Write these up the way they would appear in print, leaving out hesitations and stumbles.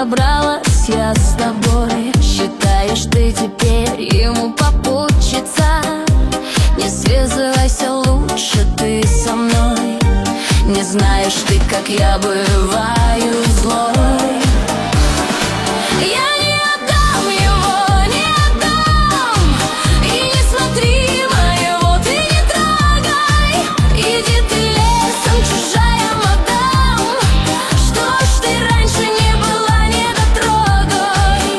разобралась я с тобой. Считаешь, ты теперь ему попутчица? Не связывайся, лучше ты со мной. Не знаешь ты, как я бываю злой. Я не отдам его, не отдам. И не смотри моего, ты не трогай. Иди ты лесом, чужая мадам. Что ж ты раньше не была недотрогой?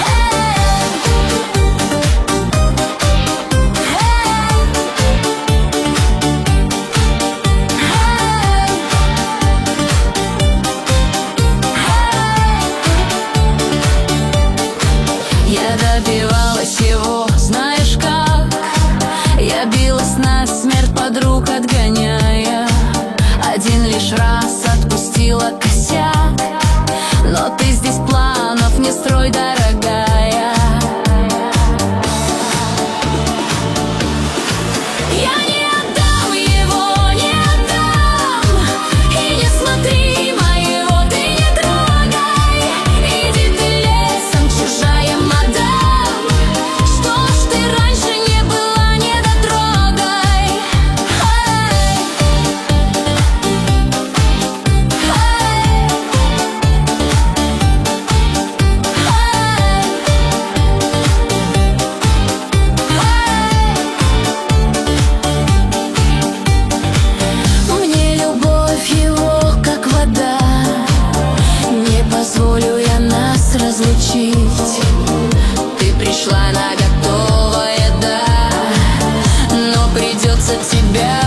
Я добивалась его, знаешь как? Я билась насмерть, подруг отгоняя. Один лишь раз отпустила косяк. Но ты здесь планов не строй, дорогая. Я не отдам его, не отдам. И не смотри моего, ты не трогай. Иди ты лесом, чужая мадам. Что ж ты раньше не была недотрогой? Мне любовь его как вода. Не позволю я нас разлучить. Ты пришла на готовое, да, но придется тебя